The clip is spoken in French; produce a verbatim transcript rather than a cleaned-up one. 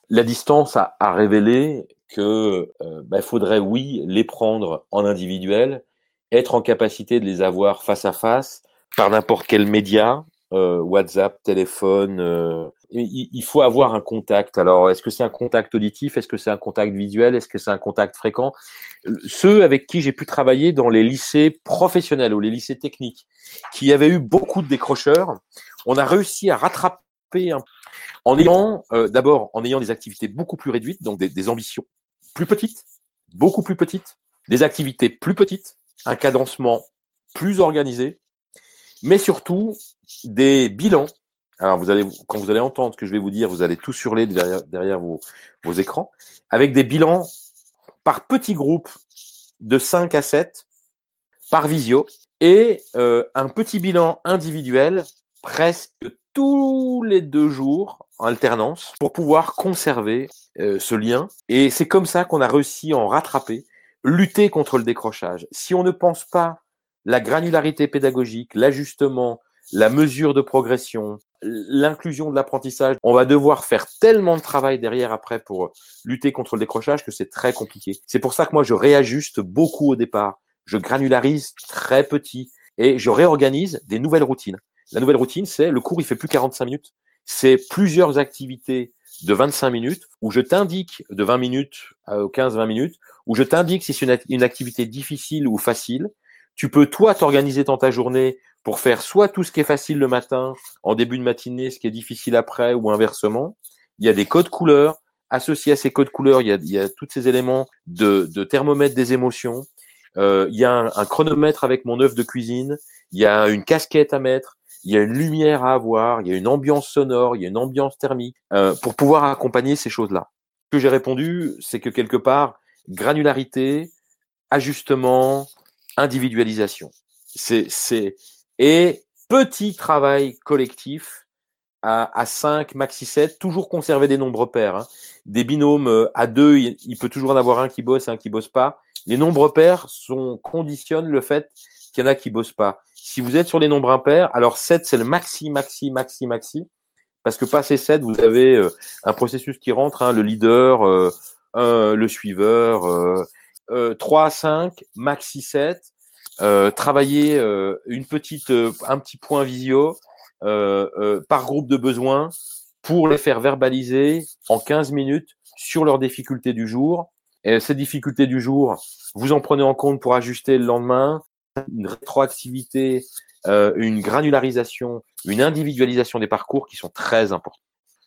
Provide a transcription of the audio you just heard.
La distance a, a révélé que euh, bah, faudrait, oui, les prendre en individuel, être en capacité de les avoir face à face, par n'importe quel média, euh, WhatsApp, téléphone. Euh, il, il faut avoir un contact. Alors, est-ce que c'est un contact auditif? Est-ce que c'est un contact visuel? Est-ce que c'est un contact fréquent? Ceux avec qui j'ai pu travailler dans les lycées professionnels ou les lycées techniques, qui avaient eu beaucoup de décrocheurs, on a réussi à rattraper un en ayant, euh, d'abord, en ayant des activités beaucoup plus réduites, donc des, des ambitions plus petites, beaucoup plus petites, des activités plus petites, un cadencement plus organisé, mais surtout des bilans. Alors, vous allez, quand vous allez entendre ce que je vais vous dire, vous allez tout surler derrière, derrière vos, vos écrans, avec des bilans par petits groupes de cinq à sept par visio et euh, un petit bilan individuel presque tous les deux jours en alternance pour pouvoir conserver euh, ce lien. Et c'est comme ça qu'on a réussi à en rattraper, lutter contre le décrochage. Si on ne pense pas la granularité pédagogique, l'ajustement, la mesure de progression, l'inclusion de l'apprentissage, on va devoir faire tellement de travail derrière après pour lutter contre le décrochage que c'est très compliqué. C'est pour ça que moi, je réajuste beaucoup au départ. Je granularise très petit et je réorganise des nouvelles routines. La nouvelle routine, c'est le cours, il fait plus quarante-cinq minutes. C'est plusieurs activités de vingt-cinq minutes où je t'indique de vingt minutes à quinze vingt minutes, où je t'indique si c'est une, une activité difficile ou facile. Tu peux, toi, t'organiser dans ta journée pour faire soit tout ce qui est facile le matin, en début de matinée, ce qui est difficile après, ou inversement. Il y a des codes couleurs. Associés à ces codes couleurs, il y a, il y a tous ces éléments de, de thermomètre des émotions. Euh, il y a un, un chronomètre avec mon œuf de cuisine. Il y a une casquette à mettre. Il y a une lumière à avoir. Il y a une ambiance sonore. Il y a une ambiance thermique euh, pour pouvoir accompagner ces choses-là. Ce que j'ai répondu, c'est que quelque part, granularité, ajustement, individualisation. C'est, c'est, et petit travail collectif à, à cinq, maxi sept, toujours conserver des nombres pairs. Hein. Des binômes euh, à deux, il, il peut toujours en avoir un qui bosse et un qui bosse pas. Les nombres pairs sont, conditionnent le fait qu'il y en a qui bossent pas. Si vous êtes sur les nombres impairs, alors sept, c'est le maxi, maxi, maxi, maxi. Parce que passé sept, vous avez euh, un processus qui rentre, hein, le leader, euh, un, le suiveur, euh, euh, trois à cinq, maxi sept, euh, travailler euh, une petite, euh, un petit point visio euh, euh, par groupe de besoins pour les faire verbaliser en quinze minutes sur leurs difficultés du jour. Et ces difficultés du jour, vous en prenez en compte pour ajuster le lendemain, une rétroactivité, euh, une granularisation, une individualisation des parcours qui sont très importants.